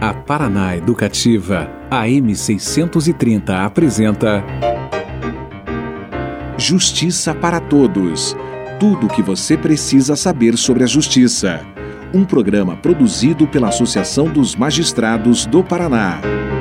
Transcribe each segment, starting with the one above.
A Paraná Educativa, AM 630 apresenta Justiça para Todos. Tudo o que você precisa saber sobre a justiça. Um programa produzido pela Associação dos Magistrados do Paraná.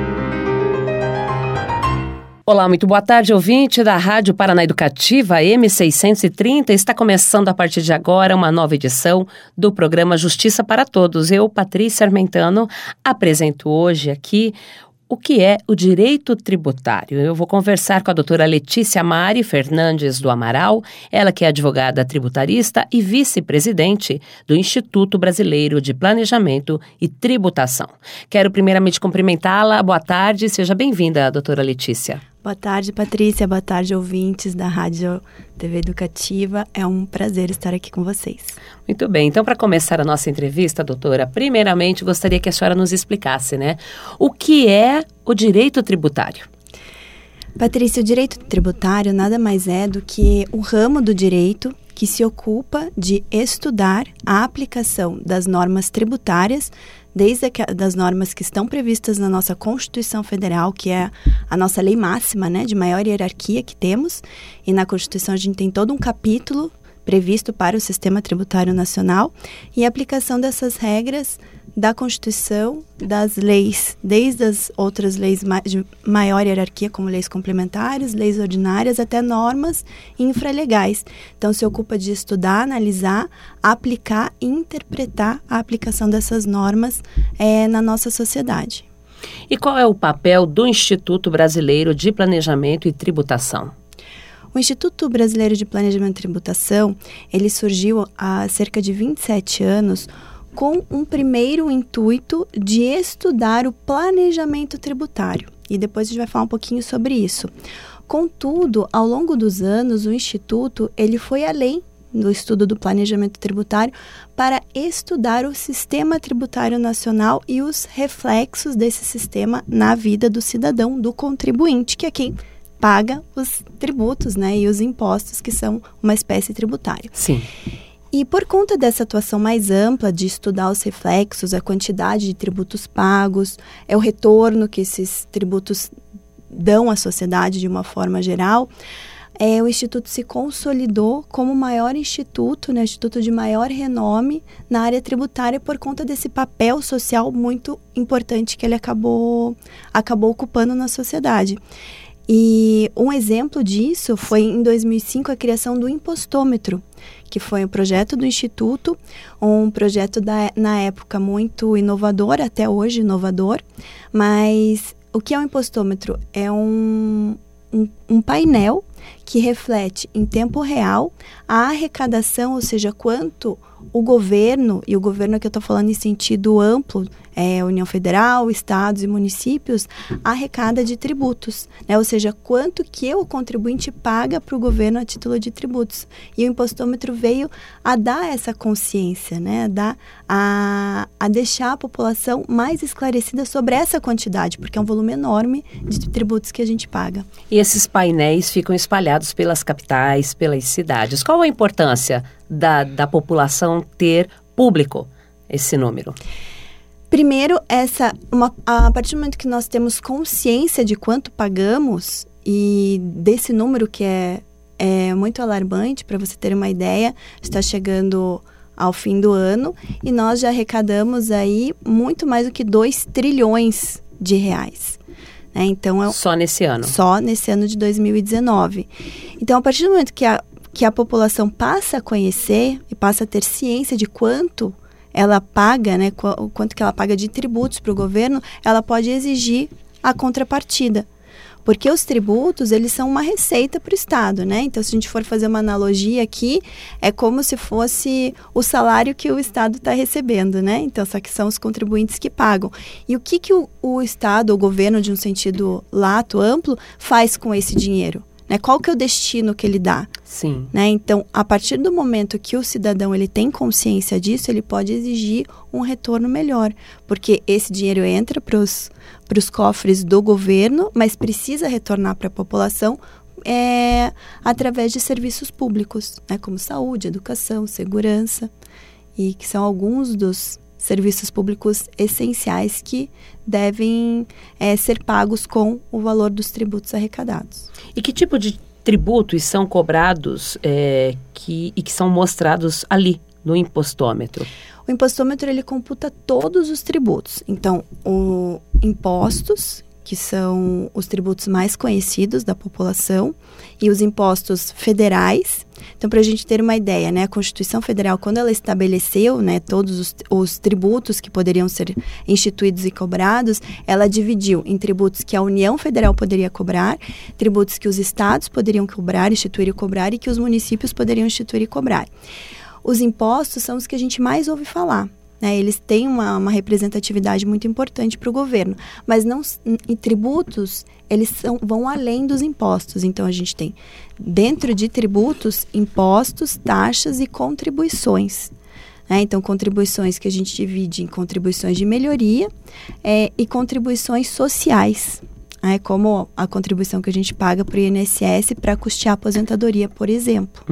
Olá, muito boa tarde, ouvinte da Rádio Paraná Educativa, AM 630. Está começando a partir de agora uma nova edição do programa Justiça para Todos. Eu, Patrícia Armentano, apresento hoje aqui o que é o direito tributário. Eu vou conversar com a doutora Letícia Mari Fernandes do Amaral, ela que é advogada tributarista e vice-presidente do Instituto Brasileiro de Planejamento e Tributação. Quero primeiramente cumprimentá-la. Boa tarde, seja bem-vinda, doutora Letícia. Boa tarde, Patrícia. Boa tarde, ouvintes da Rádio TV Educativa. É um prazer estar aqui com vocês. Muito bem. Então, para começar a nossa entrevista, doutora, primeiramente gostaria que a senhora nos explicasse, o que é o direito tributário? Patrícia, o direito tributário nada mais é do que o ramo do direito que se ocupa de estudar a aplicação das normas tributárias, desde das normas que estão previstas na nossa Constituição Federal, que é a nossa lei máxima, de maior hierarquia que temos, e na Constituição a gente tem todo um capítulo previsto para o Sistema Tributário Nacional, e a aplicação dessas regras da Constituição, das leis, desde as outras leis de maior hierarquia, como leis complementares, leis ordinárias, até normas infralegais. Então, se ocupa de estudar, analisar, aplicar e interpretar a aplicação dessas normas na nossa sociedade. E qual é o papel do Instituto Brasileiro de Planejamento e Tributação? O Instituto Brasileiro de Planejamento e Tributação, ele surgiu há cerca de 27 anos com um primeiro intuito de estudar o planejamento tributário. E depois a gente vai falar um pouquinho sobre isso. Contudo, ao longo dos anos, o Instituto ele foi além do estudo do planejamento tributário para estudar o sistema tributário nacional e os reflexos desse sistema na vida do cidadão, do contribuinte, que é quem paga os tributos, e os impostos, que são uma espécie tributária. Sim. E por conta dessa atuação mais ampla de estudar os reflexos, a quantidade de tributos pagos, o retorno que esses tributos dão à sociedade de uma forma geral, o Instituto se consolidou como o maior instituto, instituto de maior renome na área tributária por conta desse papel social muito importante que ele acabou ocupando na sociedade. E um exemplo disso foi, em 2005, a criação do impostômetro, que foi um projeto do Instituto, um projeto na época muito inovador, até hoje inovador. Mas o que é o impostômetro? É um painel que reflete em tempo real a arrecadação, ou seja, quanto o governo, e o governo que eu estou falando em sentido amplo, União Federal, estados e municípios, arrecada de tributos, ou seja, quanto que o contribuinte paga para o governo a título de tributos. E o impostômetro veio a dar essa consciência, a deixar a população mais esclarecida sobre essa quantidade, porque é um volume enorme de tributos que a gente paga. E esses painéis ficam espalhados pelas capitais, pelas cidades. Qual a importância da população ter público esse número? Primeiro, a partir do momento que nós temos consciência de quanto pagamos e desse número que é muito alarmante, para você ter uma ideia, está chegando ao fim do ano e nós já arrecadamos aí muito mais do que 2 trilhões de reais. Então, só nesse ano? Só nesse ano de 2019. Então, a partir do momento que a população passa a conhecer e passa a ter ciência de quanto ela paga, quanto que ela paga de tributos para o governo, ela pode exigir a contrapartida. Porque os tributos, eles são uma receita para o Estado, Então, se a gente for fazer uma analogia aqui, é como se fosse o salário que o Estado está recebendo, Então, só que são os contribuintes que pagam. E o que o Estado, o governo, de um sentido lato, amplo, faz com esse dinheiro? Qual que é o destino que ele dá? Sim. Então, a partir do momento que o cidadão ele tem consciência disso, ele pode exigir um retorno melhor, porque esse dinheiro entra para os cofres do governo, mas precisa retornar para a população através de serviços públicos, como saúde, educação, segurança, e que são alguns dos serviços públicos essenciais que devem ser pagos com o valor dos tributos arrecadados. E que tipo de tributos são cobrados que são mostrados ali no impostômetro? O impostômetro, ele computa todos os tributos. Então, impostos, que são os tributos mais conhecidos da população, e os impostos federais. Então, para a gente ter uma ideia, né, a Constituição Federal, quando ela estabeleceu, né, todos os tributos que poderiam ser instituídos e cobrados, ela dividiu em tributos que a União Federal poderia cobrar, tributos que os estados poderiam cobrar, instituir e cobrar, e que os municípios poderiam instituir e cobrar. Os impostos são os que a gente mais ouve falar. Eles têm uma representatividade muito importante para o governo, mas em tributos, eles vão além dos impostos. Então, a gente tem, dentro de tributos, impostos, taxas e contribuições. Então, contribuições que a gente divide em contribuições de melhoria e contribuições sociais, como a contribuição que a gente paga para o INSS para custear a aposentadoria, por exemplo.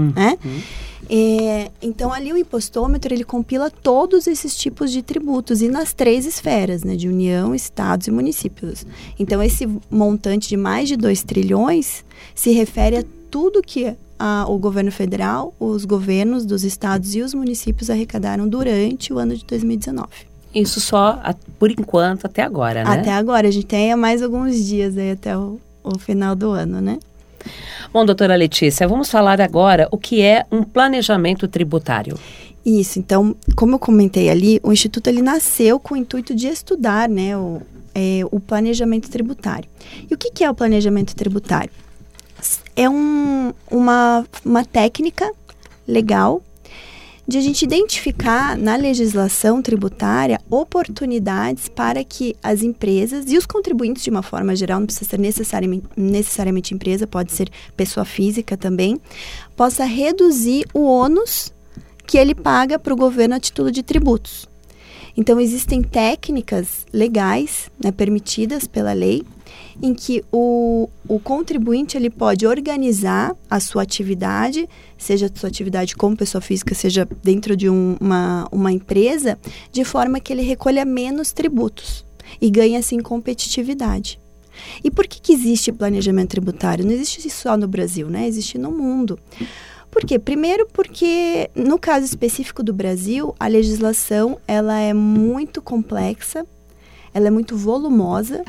Então, ali o impostômetro, ele compila todos esses tipos de tributos e nas 3 esferas, né, de União, Estados e municípios. Então, esse montante de mais de 2 trilhões se refere a tudo que o governo federal, os governos dos estados e os municípios arrecadaram durante o ano de 2019. Isso só, por enquanto, até agora, né? Até agora. A gente tem mais alguns dias aí até o final do ano, né? Bom, doutora Letícia, vamos falar agora o que é um planejamento tributário. Isso, então, como eu comentei ali, o Instituto ele nasceu com o intuito de estudar, né, o planejamento tributário. E o que é o planejamento tributário? É uma técnica legal de a gente identificar na legislação tributária oportunidades para que as empresas e os contribuintes, de uma forma geral, não precisa ser necessariamente empresa, pode ser pessoa física também, possa reduzir o ônus que ele paga para o governo a título de tributos. Então, existem técnicas legais, né, permitidas pela lei, em que o contribuinte ele pode organizar a sua atividade, seja a sua atividade como pessoa física, seja dentro de uma empresa, de forma que ele recolha menos tributos e ganhe, assim, competitividade. E por que existe planejamento tributário? Não existe só no Brasil, né? Existe no mundo. Por quê? Primeiro porque, no caso específico do Brasil, a legislação ela é muito complexa, ela é muito volumosa,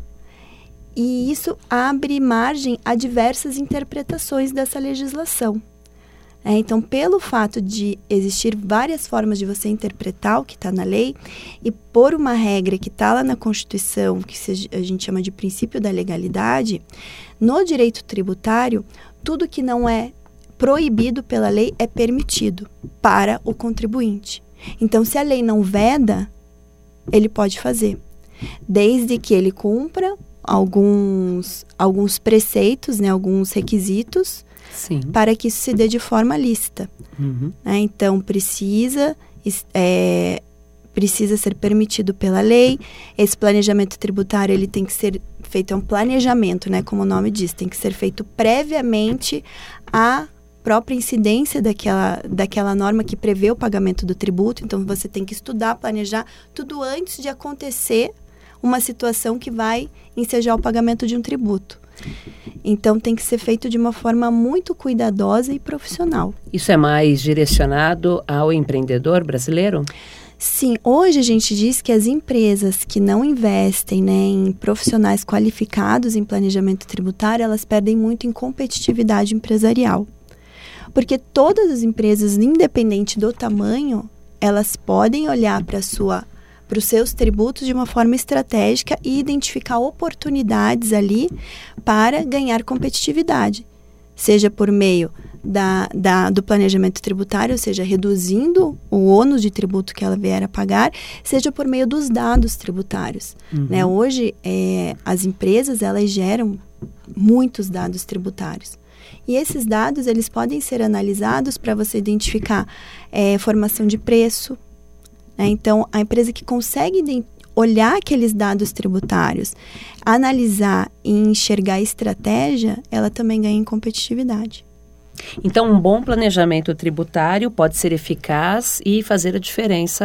e isso abre margem a diversas interpretações dessa legislação. Então, pelo fato de existir várias formas de você interpretar o que está na lei e por uma regra que está lá na Constituição, que a gente chama de princípio da legalidade, no direito tributário, tudo que não é proibido pela lei é permitido para o contribuinte. Então, se a lei não veda, ele pode fazer, desde que ele cumpra alguns preceitos, né, alguns requisitos, sim, para que isso se dê de forma lícita. Então, precisa ser permitido pela lei. Esse planejamento tributário ele tem que ser feito, é um planejamento, né, como o nome diz, tem que ser feito previamente à própria incidência daquela norma que prevê o pagamento do tributo. Então, você tem que estudar, planejar tudo antes de acontecer uma situação que vai ensejar o pagamento de um tributo. Então, tem que ser feito de uma forma muito cuidadosa e profissional. Isso é mais direcionado ao empreendedor brasileiro? Sim, hoje a gente diz que as empresas que não investem, né, em profissionais qualificados em planejamento tributário, elas perdem muito em competitividade empresarial. Porque todas as empresas, independente do tamanho, elas podem olhar para os seus tributos de uma forma estratégica e identificar oportunidades ali para ganhar competitividade. Seja por meio do planejamento tributário, ou seja, reduzindo o ônus de tributo que ela vier a pagar, seja por meio dos dados tributários. Né? Hoje, as empresas, elas geram muitos dados tributários. E esses dados, eles podem ser analisados para você identificar formação de preço. Então, a empresa que consegue olhar aqueles dados tributários, analisar e enxergar estratégia, ela também ganha em competitividade. Então, um bom planejamento tributário pode ser eficaz e fazer a diferença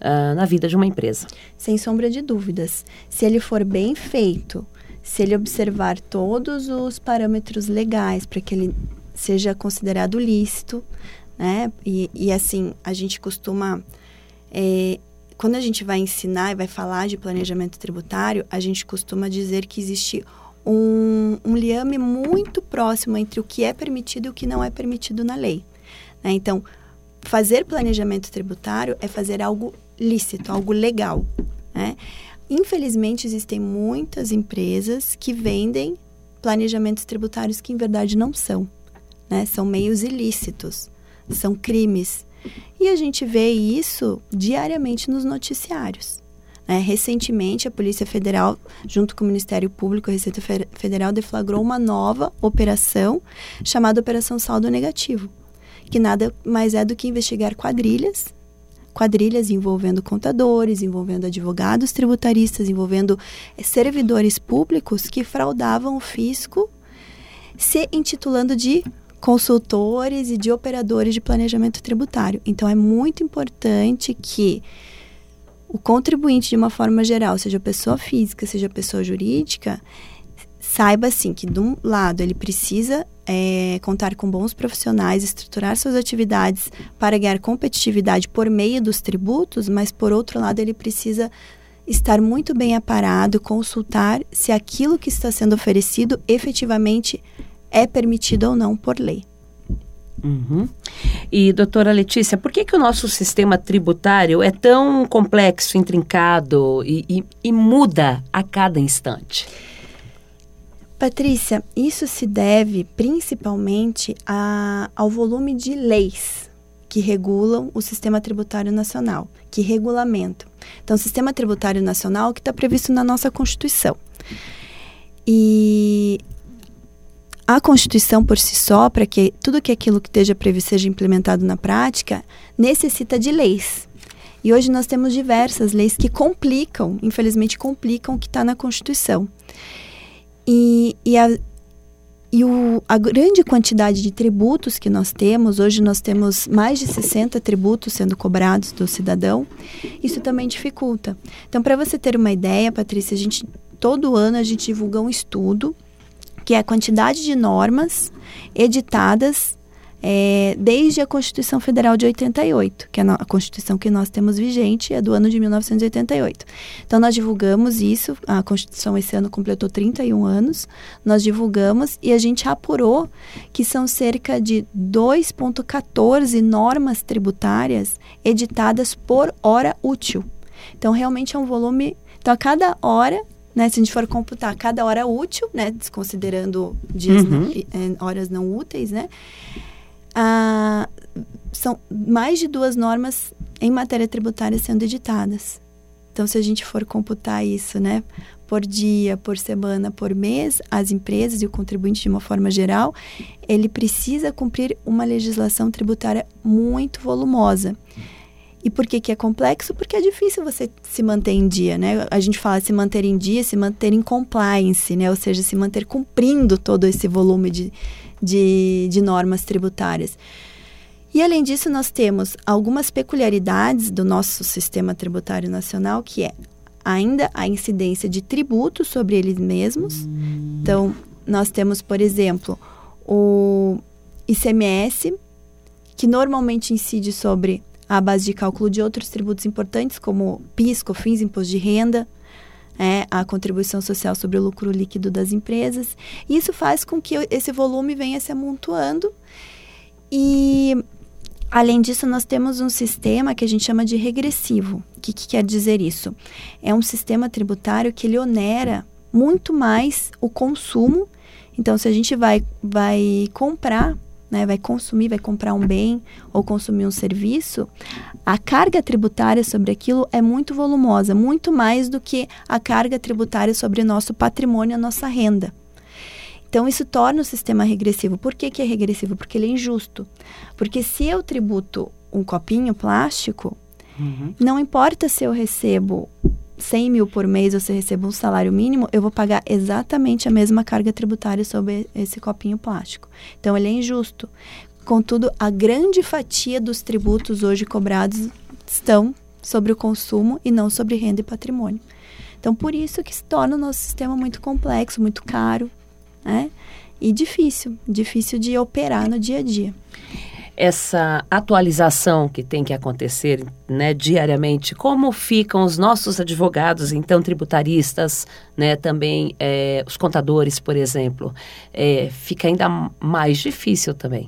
na vida de uma empresa. Sem sombra de dúvidas. Se ele for bem feito, se ele observar todos os parâmetros legais para que ele seja considerado lícito, né? E assim, a gente costuma... quando a gente vai ensinar e vai falar de planejamento tributário, a gente costuma dizer que existe um liame muito próximo entre o que é permitido e o que não é permitido na lei, né? Então, fazer planejamento tributário é fazer algo lícito, algo legal, né? Infelizmente, existem muitas empresas que vendem planejamentos tributários que, em verdade, não são, né? São meios ilícitos, são crimes. E a gente vê isso diariamente nos noticiários, né? Recentemente, a Polícia Federal, junto com o Ministério Público e a Receita Federal, deflagrou uma nova operação chamada Operação Saldo Negativo, que nada mais é do que investigar quadrilhas envolvendo contadores, envolvendo advogados tributaristas, envolvendo servidores públicos que fraudavam o fisco, se intitulando de consultores e de operadores de planejamento tributário. Então, é muito importante que o contribuinte, de uma forma geral, seja pessoa física, seja pessoa jurídica, saiba, assim, que de um lado ele precisa contar com bons profissionais, estruturar suas atividades para ganhar competitividade por meio dos tributos, mas, por outro lado, ele precisa estar muito bem aparado, consultar se aquilo que está sendo oferecido efetivamente é permitido ou não por lei. Uhum. E, doutora Letícia, por que o nosso sistema tributário é tão complexo, intrincado e muda a cada instante? Patrícia, isso se deve principalmente ao volume de leis que regulam o sistema tributário nacional, que regulamentam. Então, o sistema tributário nacional que está previsto na nossa Constituição. E a Constituição por si só, para que tudo aquilo que esteja previsto seja implementado na prática, necessita de leis. E hoje nós temos diversas leis que infelizmente complicam o que está na Constituição. A grande quantidade de tributos que nós temos, hoje nós temos mais de 60 tributos sendo cobrados do cidadão, isso também dificulta. Então, para você ter uma ideia, Patrícia, todo ano a gente divulga um estudo que é a quantidade de normas editadas desde a Constituição Federal de 88, que é a Constituição que nós temos vigente, é do ano de 1988. Então, nós divulgamos isso, a Constituição esse ano completou 31 anos, nós divulgamos e a gente apurou que são cerca de 2,14 normas tributárias editadas por hora útil. Então, realmente é um volume... Então, a cada hora... Né, se a gente for computar cada hora útil, né, desconsiderando dias, horas não úteis, né, são mais de 2 normas em matéria tributária sendo editadas. Então, se a gente for computar isso, né, por dia, por semana, por mês, as empresas e o contribuinte, de uma forma geral, ele precisa cumprir uma legislação tributária muito volumosa. E por que é complexo? Porque é difícil você se manter em dia, né? A gente fala se manter em dia, se manter em compliance, né? Ou seja, se manter cumprindo todo esse volume de normas tributárias. E, além disso, nós temos algumas peculiaridades do nosso sistema tributário nacional, que é ainda a incidência de tributos sobre eles mesmos. Então, nós temos, por exemplo, o ICMS, que normalmente incide sobre a base de cálculo de outros tributos importantes, como PIS, COFINS, Imposto de Renda, a contribuição social sobre o lucro líquido das empresas. E isso faz com que esse volume venha se amontoando. E, além disso, nós temos um sistema que a gente chama de regressivo. O que quer dizer isso? É um sistema tributário que ele onera muito mais o consumo. Então, se a gente vai comprar, né, vai consumir, vai comprar um bem ou consumir um serviço, a carga tributária sobre aquilo é muito volumosa, muito mais do que a carga tributária sobre nosso patrimônio, a nossa renda. Então, isso torna o sistema regressivo. Por que é regressivo? Porque ele é injusto. Porque se eu tributo um copinho plástico, não importa se eu recebo 100 mil por mês ou se eu recebo um salário mínimo, eu vou pagar exatamente a mesma carga tributária sobre esse copinho plástico. Então, ele é injusto. Contudo, a grande fatia dos tributos hoje cobrados estão sobre o consumo e não sobre renda e patrimônio. Então, por isso que se torna o nosso sistema muito complexo, muito caro, né? E difícil de operar no dia a dia. Essa atualização que tem que acontecer, né, diariamente, como ficam os nossos advogados, então, tributaristas, né, também os contadores, por exemplo, fica ainda mais difícil também.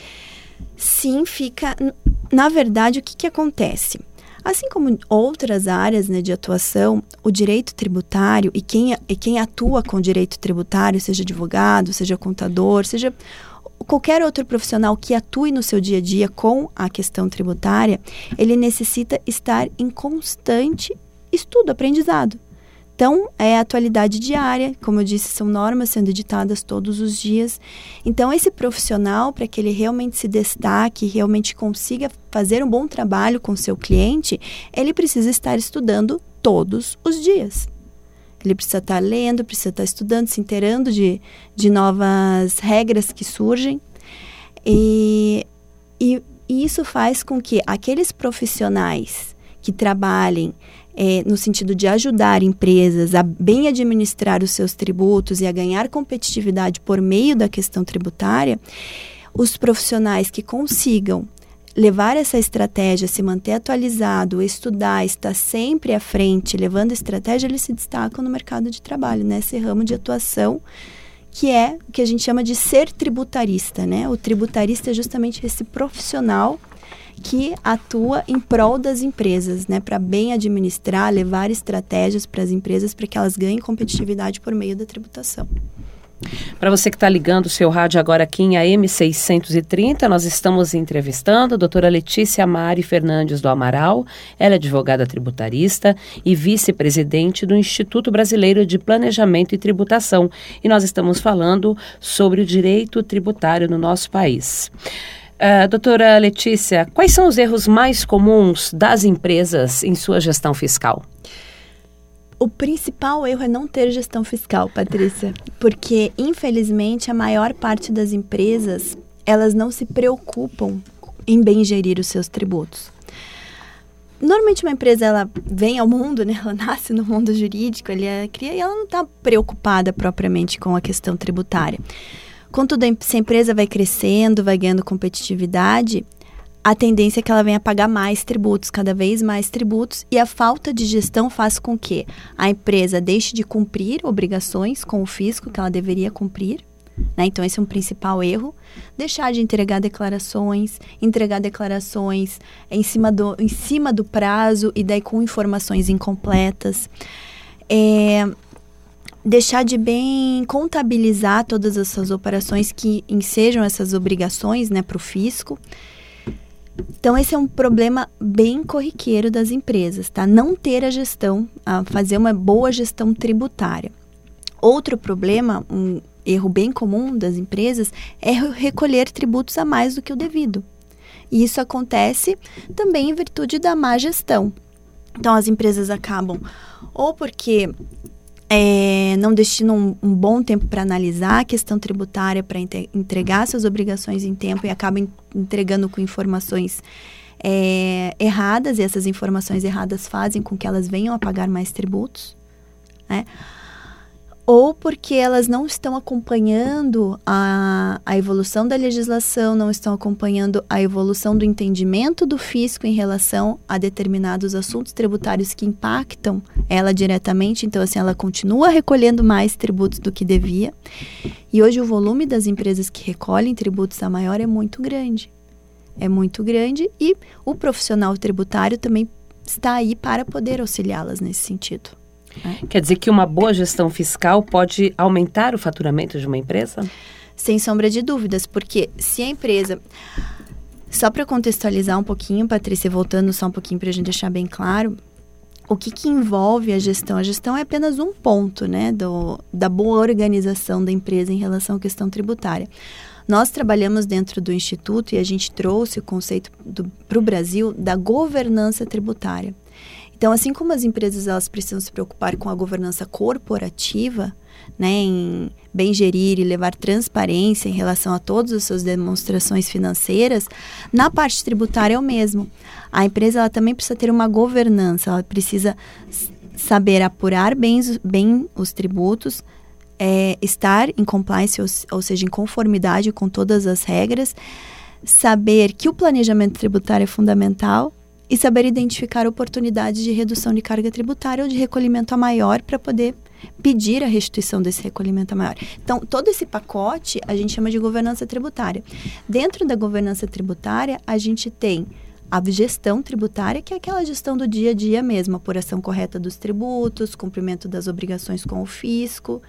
Sim, fica. Na verdade, o que acontece? Assim como outras áreas, né, de atuação, o direito tributário e quem atua com direito tributário, seja advogado, seja contador, seja qualquer outro profissional que atue no seu dia a dia com a questão tributária, ele necessita estar em constante estudo, aprendizado. Então, é a atualidade diária, como eu disse, são normas sendo editadas todos os dias. Então, esse profissional, para que ele realmente se destaque, realmente consiga fazer um bom trabalho com o seu cliente, ele precisa estar estudando todos os dias. Ele precisa estar lendo, precisa estar estudando, se inteirando de novas regras que surgem. E isso faz com que aqueles profissionais que trabalhem no sentido de ajudar empresas a bem administrar os seus tributos e a ganhar competitividade por meio da questão tributária, os profissionais que consigam levar essa estratégia, se manter atualizado, estudar, estar sempre à frente, levando a estratégia, eles se destacam no mercado de trabalho, nesse ramo de atuação, que é o que a gente chama de ser tributarista, né? O tributarista é justamente esse profissional que atua em prol das empresas, né? Para bem administrar, levar estratégias para as empresas para que elas ganhem competitividade por meio da tributação. Para você que está ligando o seu rádio agora aqui em AM 630, nós estamos entrevistando a doutora Letícia Mari Fernandes do Amaral. Ela é advogada tributarista e vice-presidente do Instituto Brasileiro de Planejamento e Tributação. E nós estamos falando sobre o direito tributário no nosso país. Doutora Letícia, quais são os erros mais comuns das empresas em sua gestão fiscal? O principal erro é não ter gestão fiscal, Patrícia, porque, infelizmente, a maior parte das empresas, elas não se preocupam em bem gerir os seus tributos. Normalmente, uma empresa, ela vem ao mundo, né? Ela nasce no mundo jurídico, ela cria e ela não está preocupada propriamente com a questão tributária. Contudo, se a empresa vai crescendo, vai ganhando competitividade, a tendência é que ela venha pagar mais tributos, cada vez mais tributos, e a falta de gestão faz com que a empresa deixe de cumprir obrigações com o fisco que ela deveria cumprir, né? Então, esse é um principal erro. Deixar de entregar declarações em cima do prazo e daí com informações incompletas. Deixar de bem contabilizar todas essas operações que ensejam essas obrigações, né, para o fisco. Então, esse é um problema bem corriqueiro das empresas, tá? Não ter a gestão, fazer uma boa gestão tributária. Outro problema, um erro bem comum das empresas, é recolher tributos a mais do que o devido. E isso acontece também em virtude da má gestão. Então, as empresas acabam ou porque não destinam um bom tempo para analisar a questão tributária, para entregar suas obrigações em tempo e acabam entregando com informações erradas, e essas informações erradas fazem com que elas venham a pagar mais tributos, né? Ou porque elas não estão acompanhando a evolução da legislação, não estão acompanhando a evolução do entendimento do fisco em relação a determinados assuntos tributários que impactam ela diretamente. Então, assim, ela continua recolhendo mais tributos do que devia. E hoje o volume das empresas que recolhem tributos a maior é muito grande. É muito grande e o profissional tributário também está aí para poder auxiliá-las nesse sentido. Quer dizer que uma boa gestão fiscal pode aumentar o faturamento de uma empresa? Sem sombra de dúvidas, porque se a empresa... Só para contextualizar um pouquinho, Patrícia, voltando só um pouquinho para a gente deixar bem claro, o que envolve a gestão? A gestão é apenas um ponto, né, da boa organização da empresa em relação à questão tributária. Nós trabalhamos dentro do Instituto e a gente trouxe o conceito para o Brasil da governança tributária. Então, assim como as empresas elas precisam se preocupar com a governança corporativa, né, em bem gerir e levar transparência em relação a todas as suas demonstrações financeiras, na parte tributária é o mesmo. A empresa ela também precisa ter uma governança, ela precisa saber apurar bem os tributos, estar em compliance, ou seja, em conformidade com todas as regras, saber que o planejamento tributário é fundamental e saber identificar oportunidades de redução de carga tributária ou de recolhimento a maior para poder pedir a restituição desse recolhimento a maior. Então, todo esse pacote a gente chama de governança tributária. Dentro da governança tributária, a gente tem a gestão tributária, que é aquela gestão do dia a dia mesmo, apuração correta dos tributos, cumprimento das obrigações com o fisco.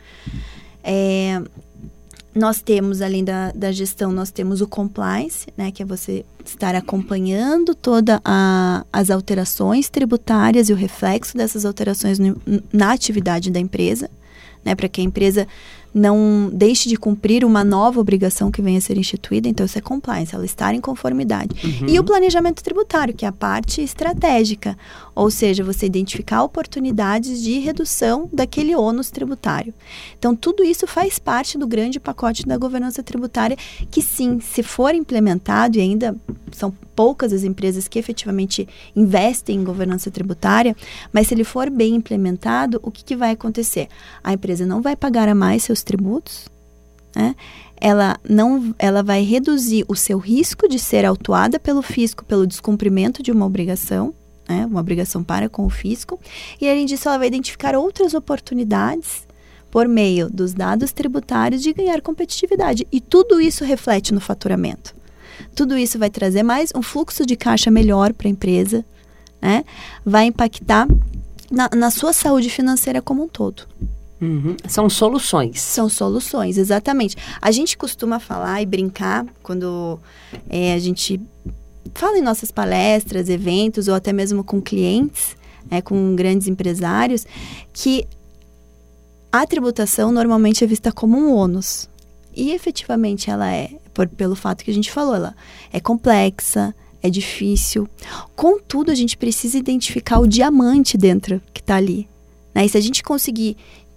Nós temos, além da gestão, nós temos o compliance, né, que é você estar acompanhando todas as alterações tributárias e o reflexo dessas alterações na atividade da empresa, né, para que a empresa não deixe de cumprir uma nova obrigação que venha a ser instituída. Então, isso é compliance, ela estar em conformidade. E o planejamento tributário, que é a parte estratégica, ou seja, você identificar oportunidades de redução daquele ônus tributário. Então, tudo isso faz parte do grande pacote da governança tributária, que sim, se for implementado, e ainda são poucas as empresas que efetivamente investem em governança tributária, mas se ele for bem implementado, o que vai acontecer? A empresa não vai pagar a mais seus tributos, né? Ela vai reduzir o seu risco de ser autuada pelo fisco pelo descumprimento de uma obrigação, né? Uma obrigação para com o fisco, e além disso ela vai identificar outras oportunidades por meio dos dados tributários de ganhar competitividade, e tudo isso reflete no faturamento. Tudo isso vai trazer mais um fluxo de caixa melhor para a empresa, né? Vai impactar na sua saúde financeira como um todo. São soluções. São soluções, exatamente. A gente costuma falar e brincar quando a gente fala em nossas palestras, eventos ou até mesmo com clientes, com grandes empresários, que a tributação normalmente é vista como um ônus. E efetivamente ela pelo fato que a gente falou, ela é complexa, é difícil. Contudo, a gente precisa identificar o diamante dentro que está ali, né? E se a gente conseguir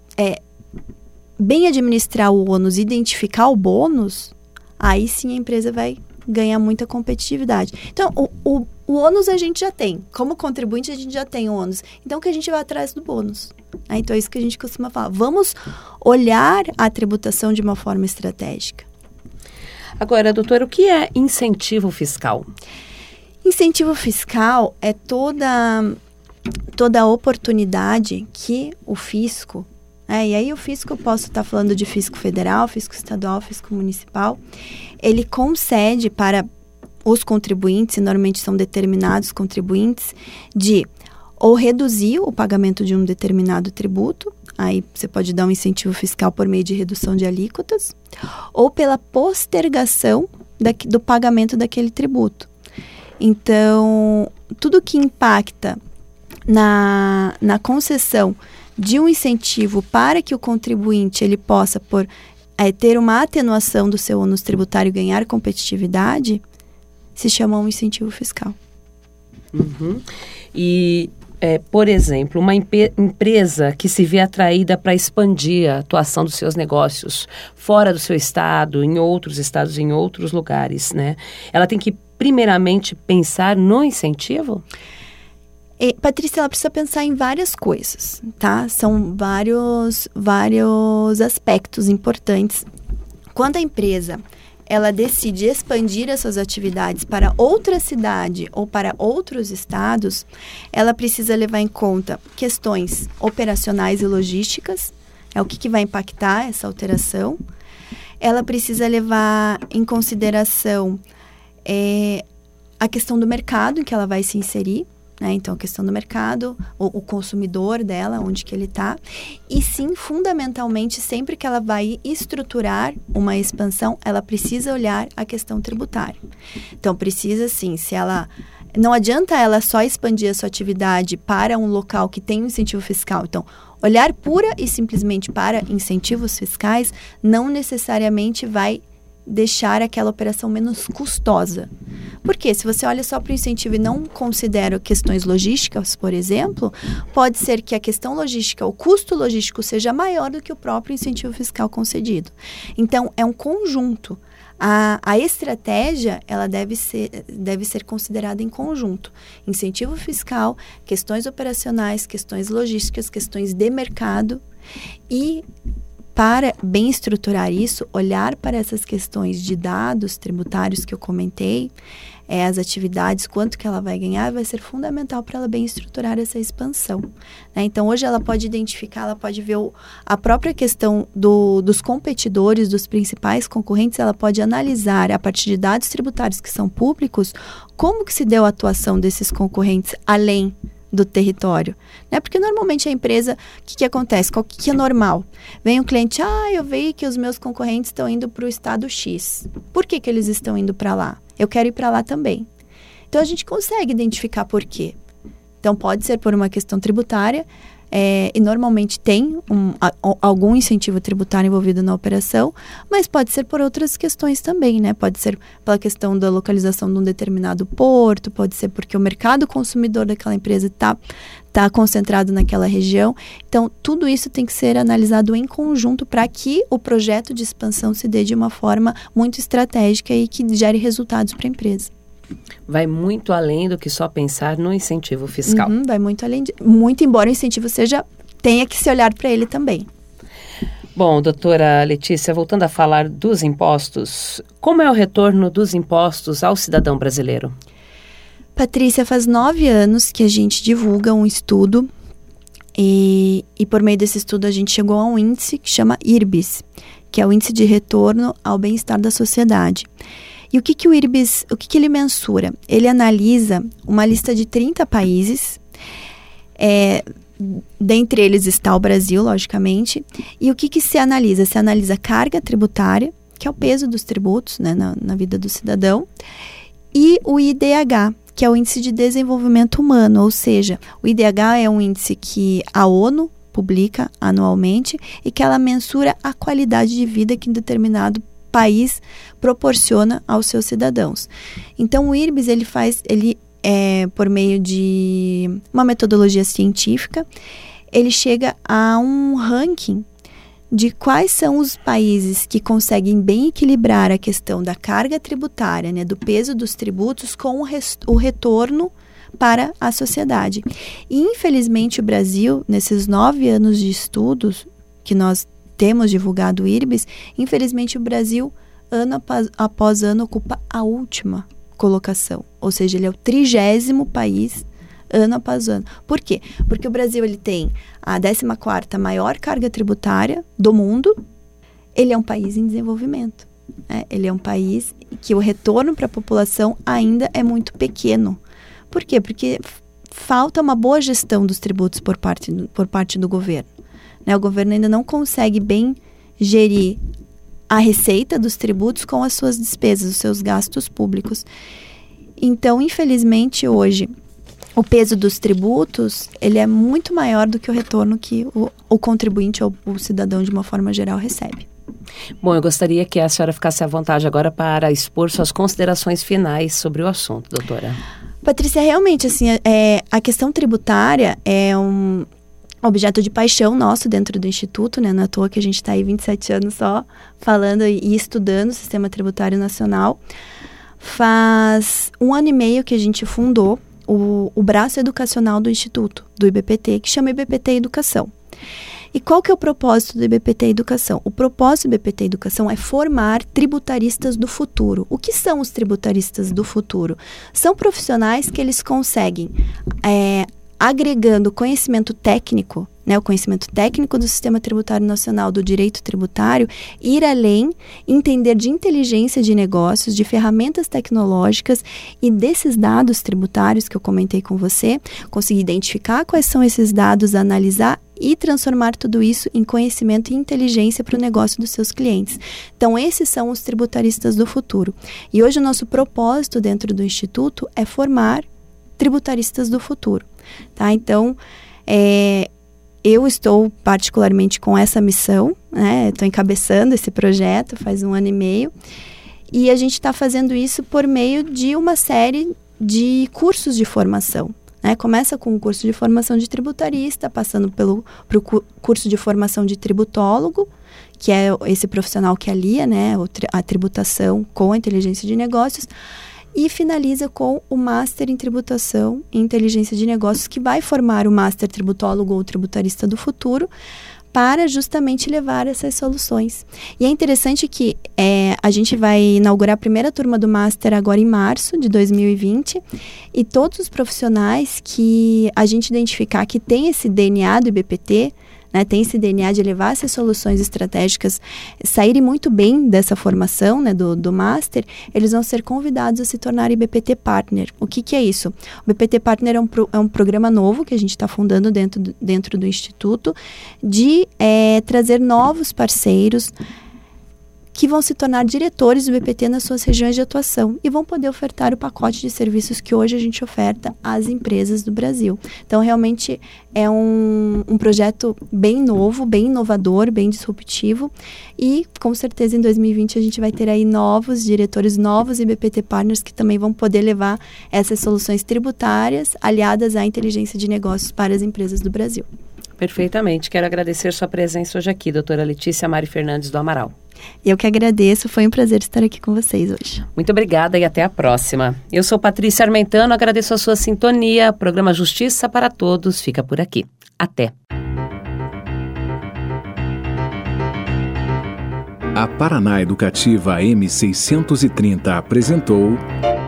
bem administrar o ônus e identificar o bônus, aí sim a empresa vai ganhar muita competitividade. Então, o ônus a gente já tem. Como contribuinte, a gente já tem o ônus. Então, que a gente vai atrás do bônus. Então, é isso que a gente costuma falar. Vamos olhar a tributação de uma forma estratégica. Agora, doutora, o que é incentivo fiscal? Incentivo fiscal é toda a oportunidade que o fisco, e aí o fisco, eu posso estar falando de fisco federal, fisco estadual, fisco municipal, ele concede para os contribuintes, e normalmente são determinados contribuintes, de ou reduzir o pagamento de um determinado tributo, aí você pode dar um incentivo fiscal por meio de redução de alíquotas, ou pela postergação do pagamento daquele tributo. Então, tudo que impacta na concessão de um incentivo para que o contribuinte ele possa ter uma atenuação do seu ônus tributário e ganhar competitividade, se chama um incentivo fiscal. E, por exemplo, uma empresa que se vê atraída para expandir a atuação dos seus negócios fora do seu estado, em outros estados, em outros lugares, né? Ela tem que, primeiramente, pensar no incentivo? Patrícia, ela precisa pensar em várias coisas, tá? São vários aspectos importantes. Quando a empresa ela decide expandir as suas atividades para outra cidade ou para outros estados, ela precisa levar em conta questões operacionais e logísticas, o que vai impactar essa alteração. Ela precisa levar em consideração a questão do mercado em que ela vai se inserir, né? Então, a questão do mercado, o consumidor dela, onde que ele está. E sim, fundamentalmente, sempre que ela vai estruturar uma expansão, ela precisa olhar a questão tributária. Então, precisa sim, não adianta ela só expandir a sua atividade para um local que tem um incentivo fiscal. Então, olhar pura e simplesmente para incentivos fiscais não necessariamente vai deixar aquela operação menos custosa. Porque se você olha só para o incentivo e não considera questões logísticas, por exemplo, pode ser que a questão logística, o custo logístico seja maior do que o próprio incentivo fiscal concedido. Então, é um conjunto. A estratégia, ela deve ser considerada em conjunto. Incentivo fiscal, questões operacionais, questões logísticas, questões de mercado e... Para bem estruturar isso, olhar para essas questões de dados tributários que eu comentei, as atividades, quanto que ela vai ganhar, vai ser fundamental para ela bem estruturar essa expansão. Né? Então, hoje ela pode identificar, ela pode ver a própria questão dos competidores, dos principais concorrentes, ela pode analisar, a partir de dados tributários que são públicos, como que se deu a atuação desses concorrentes além do território, né? Porque normalmente a empresa, o que acontece? O que é normal? Vem um cliente, eu vi que os meus concorrentes estão indo para o estado X. Por que eles estão indo para lá? Eu quero ir para lá também. Então, a gente consegue identificar por quê. Então, pode ser por uma questão tributária, e normalmente tem algum incentivo tributário envolvido na operação, mas pode ser por outras questões também, né? Pode ser pela questão da localização de um determinado porto, pode ser porque o mercado consumidor daquela empresa está concentrado naquela região. Então, tudo isso tem que ser analisado em conjunto para que o projeto de expansão se dê de uma forma muito estratégica e que gere resultados para a empresa. Vai muito além do que só pensar no incentivo fiscal. Vai muito além, muito embora o incentivo tenha que se olhar para ele também. Bom, doutora Letícia, voltando a falar dos impostos, como é o retorno dos impostos ao cidadão brasileiro? Patrícia, faz 9 anos que a gente divulga um estudo e por meio desse estudo a gente chegou a um índice que chama IRBIS, que é o Índice de Retorno ao Bem-Estar da Sociedade. E o que o IRBIS, ele mensura? Ele analisa uma lista de 30 países, dentre eles está o Brasil, logicamente, e o que se analisa? Se analisa carga tributária, que é o peso dos tributos, né, na vida do cidadão, e o IDH, que é o Índice de Desenvolvimento Humano, ou seja, o IDH é um índice que a ONU publica anualmente e que ela mensura a qualidade de vida que um determinado país proporciona aos seus cidadãos. Então, o IRBIS, ele por meio de uma metodologia científica, ele chega a um ranking de quais são os países que conseguem bem equilibrar a questão da carga tributária, né, do peso dos tributos com o retorno para a sociedade. E, infelizmente, o Brasil, nesses 9 anos de estudos que nós temos divulgado o IRBIS, infelizmente o Brasil, ano após ano, ocupa a última colocação. Ou seja, ele é o 30º país, ano após ano. Por quê? Porque o Brasil ele tem a 14ª maior carga tributária do mundo, ele é um país em desenvolvimento. Ele é um país que o retorno para a população ainda é muito pequeno. Por quê? Porque falta uma boa gestão dos tributos por parte do governo. O governo ainda não consegue bem gerir a receita dos tributos com as suas despesas, os seus gastos públicos. Então, infelizmente, hoje, o peso dos tributos, ele é muito maior do que o retorno que o contribuinte ou o cidadão, de uma forma geral, recebe. Bom, eu gostaria que a senhora ficasse à vontade agora para expor suas considerações finais sobre o assunto, doutora. Patrícia, realmente, assim, a questão tributária é um objeto de paixão nosso dentro do Instituto, né? Não é à toa que a gente está aí 27 anos só falando e estudando o Sistema Tributário Nacional. Faz 1 ano e meio que a gente fundou o braço educacional do Instituto, do IBPT, que chama IBPT Educação. E qual que é o propósito do IBPT Educação? O propósito do IBPT Educação é formar tributaristas do futuro. O que são os tributaristas do futuro? São profissionais que eles conseguem, agregando conhecimento técnico, né, o conhecimento técnico do Sistema Tributário Nacional, do direito tributário, ir além, entender de inteligência de negócios, de ferramentas tecnológicas e desses dados tributários que eu comentei com você, conseguir identificar quais são esses dados, analisar e transformar tudo isso em conhecimento e inteligência para o negócio dos seus clientes. Então, esses são os tributaristas do futuro. E hoje o nosso propósito dentro do Instituto é formar tributaristas do futuro. Tá? Então, eu estou particularmente com essa missão, né? Estou encabeçando esse projeto faz 1 ano e meio. E a gente está fazendo isso por meio de uma série de cursos de formação. Começa com o curso de formação de tributarista, passando pelo curso de formação de tributólogo, que é esse profissional que alia, a tributação com a inteligência de negócios, e finaliza com o Master em Tributação e Inteligência de Negócios, que vai formar o Master Tributólogo ou Tributarista do futuro, para justamente levar essas soluções. E é interessante que a gente vai inaugurar a primeira turma do Master agora em março de 2020, e todos os profissionais que a gente identificar que tem esse DNA do IBPT, tem esse DNA de levar essas soluções estratégicas, saírem muito bem dessa formação, do Master, eles vão ser convidados a se tornar IBPT Partner. O que é isso? O IBPT Partner é um programa novo que a gente está fundando dentro do Instituto, de trazer novos parceiros que vão se tornar diretores do IBPT nas suas regiões de atuação e vão poder ofertar o pacote de serviços que hoje a gente oferta às empresas do Brasil. Então, realmente é um projeto bem novo, bem inovador, bem disruptivo, e com certeza em 2020 a gente vai ter aí novos diretores, novos IBPT Partners que também vão poder levar essas soluções tributárias aliadas à inteligência de negócios para as empresas do Brasil. Perfeitamente. Quero agradecer sua presença hoje aqui, doutora Letícia Mari Fernandes do Amaral. Eu que agradeço, foi um prazer estar aqui com vocês hoje. Muito obrigada e até a próxima. Eu sou Patrícia Armentano, agradeço a sua sintonia. O programa Justiça para Todos fica por aqui. Até. A Paraná Educativa M630 apresentou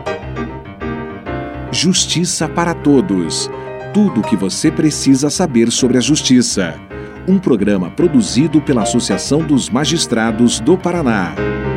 Justiça para Todos. Tudo o que você precisa saber sobre a justiça. Um programa produzido pela Associação dos Magistrados do Paraná.